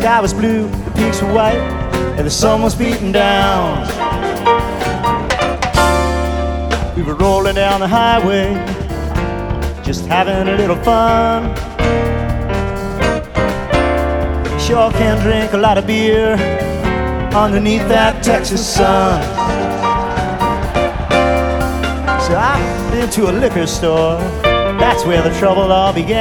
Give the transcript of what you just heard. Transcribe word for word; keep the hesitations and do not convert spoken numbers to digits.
sky was blue, the peaks were white, and the sun was beating down. We were rolling down the highway, just having a little fun. Sure can drink a lot of beer underneath that Texas sun. So I've been to a liquor store, that's where the trouble all began.